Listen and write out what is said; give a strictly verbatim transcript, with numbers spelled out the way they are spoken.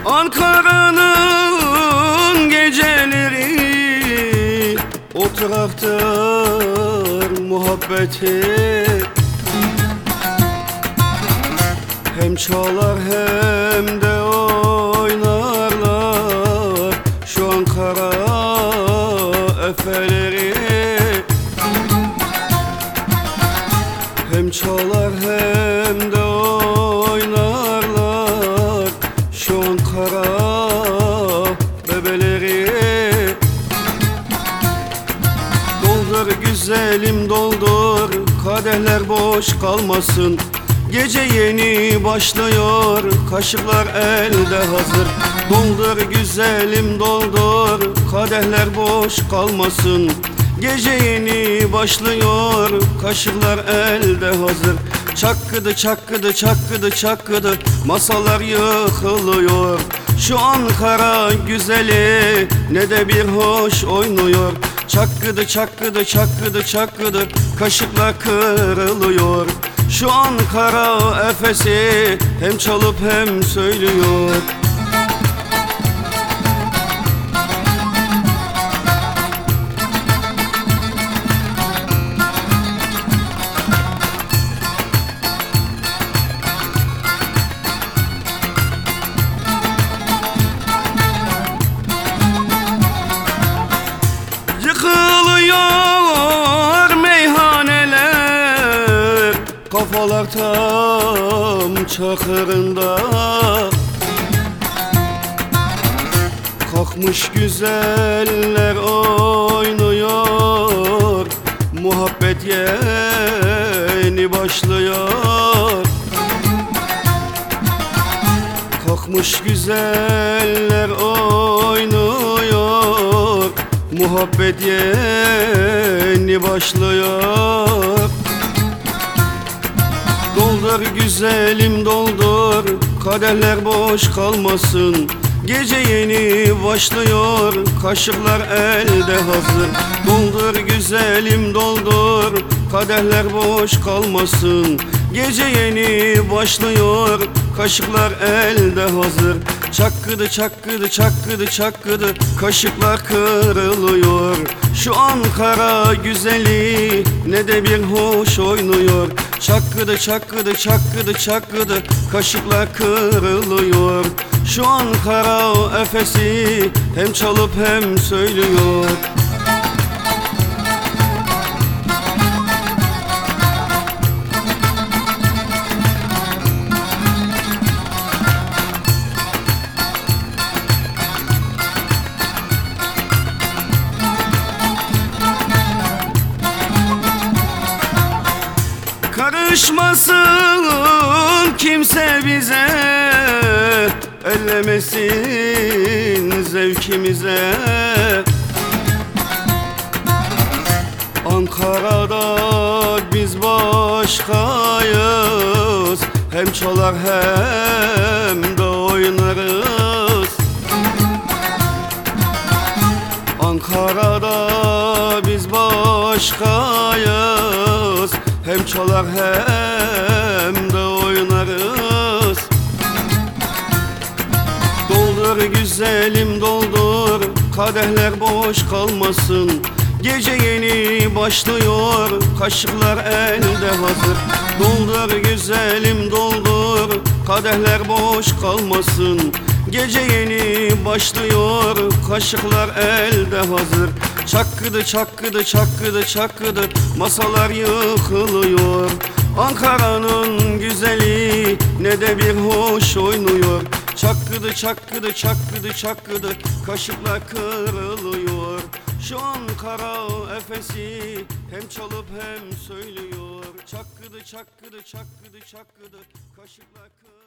Ankara'nın geceleri oturaktır muhabbeti. Hem çalar hem de oynarlar şu Ankara efeleri. Hem çalar hem de oynarlar şu Ankara bebeleri. Doldur güzelim doldur, kadehler boş kalmasın. Gece yeni başlıyor, kaşıklar elde hazır. Doldur güzelim doldur, kadehler boş kalmasın. Gece yeni başlıyor, kaşıklar elde hazır. Çakkıdı çakkıdı çakkıdı çakkıdı, masalar yıkılıyor. Şu Ankara güzeli ne de bir hoş oynuyor. Çakkıdı çakkıdı çakkıdı çakkıdı, kaşıklar kırılıyor. Şu Ankara efesi hem çalıp hem söylüyor. Yıkılıyor meyhaneler, kafalar tam çakırında. Kalkmış güzeller oynuyor, muhabbet yeni başlıyor. Kalkmış güzeller oynuyor, muhabbet yeni başlıyor. Doldur güzelim doldur, kadehler boş kalmasın. Gece yeni başlıyor, kaşıklar elde hazır. Doldur güzelim doldur, kadehler boş kalmasın. Gece yeni başlıyor, kaşıklar elde hazır. Çakkıdı çakkıdı çakkıdı çakkıdı, kaşıklar kırılıyor. Şu Ankara güzeli ne de bir hoş oynuyor. Çakkıdı çakkıdı çakkıdı çakkıdı, kaşıklar kırılıyor. Şu Ankara efesi hem çalıp hem söylüyor. Karışmasın kimse bize, ellemesin zevkimize. Ankara'da biz başkayız, hem çalar hem de oynarız. Ankara'da biz başkayız, hem çalar hem de oynarız. Doldur güzelim doldur, kadehler boş kalmasın. Gece yeni başlıyor, kaşıklar elde hazır. Doldur güzelim doldur, kadehler boş kalmasın. Gece yeni başlıyor, kaşıklar elde hazır. Çakkıdı çakkıdı çakkıdı çakkıdı, masalar yıkılıyor. Ankara'nın güzeli ne de bir hoş oynuyor. Çakkıdı çakkıdı çakkıdı çakkıdı, kaşıklar kırılıyor. Şu Ankara efesi hem çalıp hem söylüyor. Çakkıdı çakkıdı çakkıdı çakkıdı, kaşıklar kırılıyor.